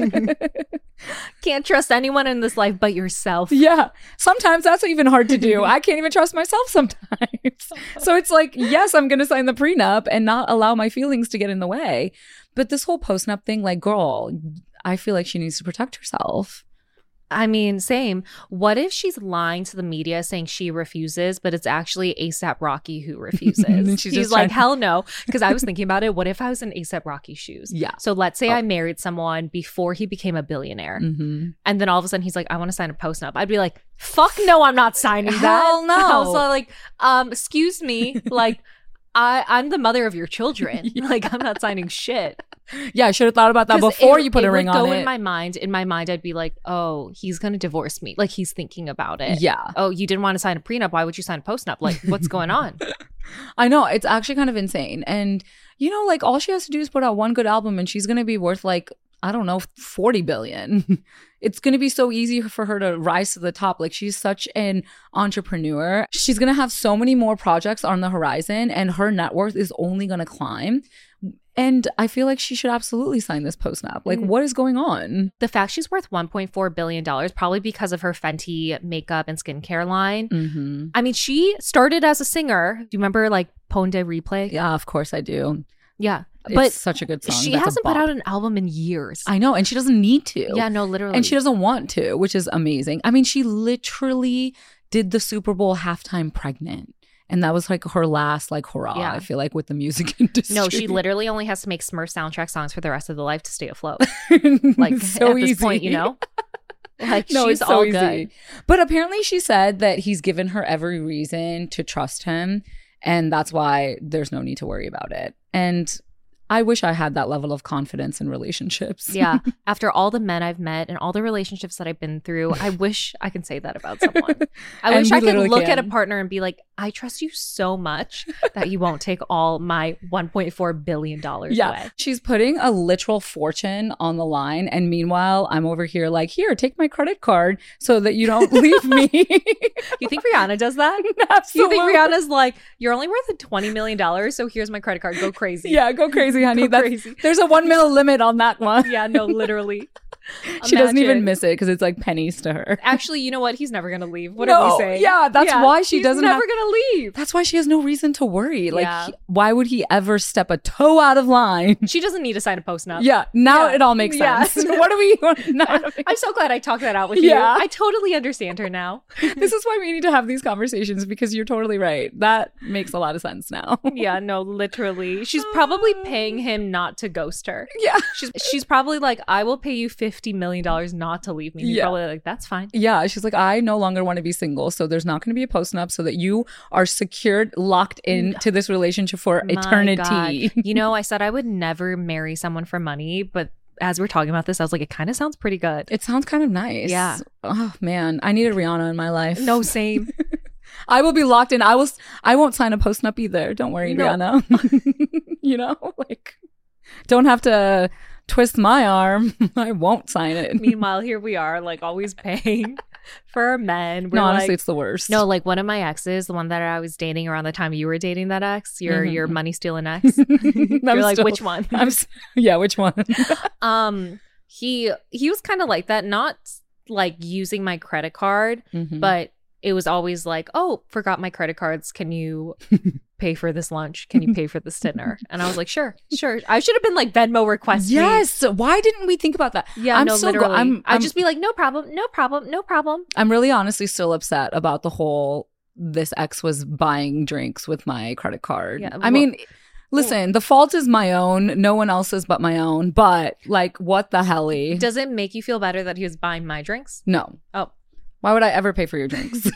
can't trust anyone in this life but yourself. Yeah. Sometimes that's even hard to do. I can't even trust myself sometimes. So it's like, yes, I'm going to sign the prenup and not allow my feelings to get in the way. But this whole post-nup thing, like, girl, I feel like she needs to protect herself. I mean, same. What if she's lying to the media saying she refuses, but it's actually ASAP Rocky who refuses? And she's He's just like, trying- hell no. Because I was thinking about it. What if I was in ASAP Rocky's shoes? Yeah. So let's say Oh. I married someone before he became a billionaire. Mm-hmm. And then all of a sudden he's like, I want to sign a post-nup. I'd be like, fuck no, I'm not signing that. Hell no. I was like, um, excuse me. Like, I, I'm the mother of your children. Yeah. Like, I'm not signing shit. Yeah, I should have thought about that 'Cause before it- you put it a ring would on go it. in my mind. In my mind, I'd be like, oh, he's going to divorce me. Like, he's thinking about it. Yeah. Oh, you didn't want to sign a prenup. Why would you sign a postnup? Like, what's going on? I know. It's actually kind of insane. And, you know, like, all she has to do is put out one good album and she's going to be worth, like, I don't know, forty billion. It's going to be so easy for her to rise to the top. Like, she's such an entrepreneur. She's going to have so many more projects on the horizon and her net worth is only going to climb. And I feel like she should absolutely sign this post-nup. Like, Mm. what is going on? The fact she's worth one point four billion dollars, probably because of her Fenty makeup and skincare line. Mm-hmm. I mean, she started as a singer. Do you remember, like, Pon de Replay? Yeah, of course I do. Yeah. It's But such a good song. she That's a hasn't put bop. out an album in years. I know. And she doesn't need to. Yeah, no, literally. And she doesn't want to, which is amazing. I mean, she literally did the Super Bowl halftime pregnant. And that was like her last like hurrah, Yeah. I feel like, with the music industry. No, she literally only has to make Smurf soundtrack songs for the rest of the life to stay afloat. Like, so at easy. this point, you know? Like, No, she's it's so all easy. good. But apparently she said that he's given her every reason to trust him. And that's why there's no need to worry about it. And I wish I had that level of confidence in relationships. Yeah. After all the men I've met and all the relationships that I've been through, I wish I can say that about someone. I And wish we I could literally look at a can. partner and be like, I trust you so much that you won't take all my one point four billion dollars Yeah. away. She's putting a literal fortune on the line. And meanwhile, I'm over here like, here, take my credit card so that you don't leave me. You think Rihanna does that? You Absolutely. think Rihanna's like, you're only worth twenty million dollars, so here's my credit card. Go crazy. Yeah, go crazy, honey. Go That's, crazy. There's a one mil limit on that one. Yeah, no, literally. She doesn't even Imagine. miss it because it's like pennies to her. Actually, you know what? He's never going to leave. What No, are we saying? yeah, that's why she he's doesn't never have- going to leave. That's why she has no reason to worry. Like, Yeah. he- why would he ever step a toe out of line? She doesn't need to sign a post-nup. Yeah, now Yeah. it all makes Yeah. sense. What do we? Now it makes- I'm so glad I talked that out with you. Yeah. I totally understand her now. this is why we need to have these conversations because you're totally right. That makes a lot of sense now. Yeah, no, literally. She's probably paying him not to ghost her. Yeah. She's she's probably like, I will pay you fifty million dollars not to leave me. He's Yeah. probably like, that's fine. Yeah, she's like, I no longer want to be single, so there's not going to be a post-nup, so that you are secured, locked into this relationship for My eternity. God. You know, I said I would never marry someone for money, but as we're talking about this, I was like, it kind of sounds pretty good. It sounds kind of nice. Yeah. Oh man, I needed Rihanna in my life. No, same. I will be locked in. I will. I won't sign a post-nup either. Don't worry, No. Rihanna. You know, like, don't have to twist my arm. I won't sign it. Meanwhile, here we are, like always paying for men. We're No, honestly, like, it's the worst. no, like one of my exes, the one that I was dating around the time you were dating that ex, your Mhm. your money stealing ex. You're I'm like, still- which one? I'm. s- Yeah, which one? um, he he was kind of like that, not like using my credit card, Mhm. but it was always like, oh, forgot my credit cards. Can you pay for this lunch? Can you pay for this dinner? And I was like, sure, sure. I should have been like Venmo request. me. Yes. Why didn't we think about that? Yeah, I'm no, still go- literally. I'm- I'd I'm- just be like, no problem, no problem, no problem. I'm really honestly still upset about the whole this ex was buying drinks with my credit card. Yeah, I well- mean, listen, the fault is my own, no one else's but my own. But like, what the helly? Does it make you feel better that he was buying my drinks? No. Oh, Why would I ever pay for your drinks?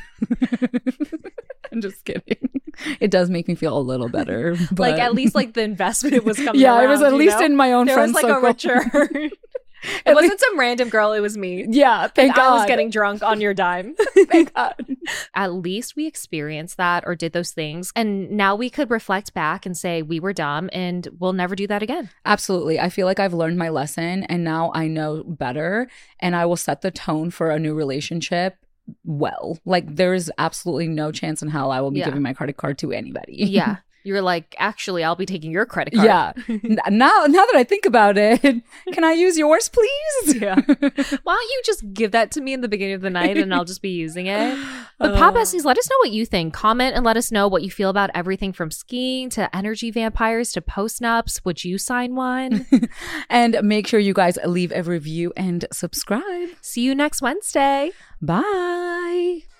I'm just kidding. It does make me feel a little better. But... like at least like the investment was coming. yeah, around, it was at you least know? in my own There friend was like circle. a return. It At wasn't some random girl. It was me. Yeah, thank God. I was getting drunk on your dime. Thank God. At least we experienced that or did those things. And now we could reflect back and say we were dumb and we'll never do that again. Absolutely. I feel like I've learned my lesson and now I know better and I will set the tone for a new relationship well. Like there's absolutely no chance in hell I will be Yeah. giving my credit card to anybody. Yeah. You're like, actually, I'll be taking your credit card. Yeah. N- now now that I think about it, can I use yours, please? Yeah. Why don't you just give that to me in the beginning of the night and I'll just be using it? But Pop Besties, let us know what you think. Comment and let us know what you feel about everything from skiing to energy vampires to post-nups. Would you sign one? And make sure you guys leave a review and subscribe. See you next Wednesday. Bye.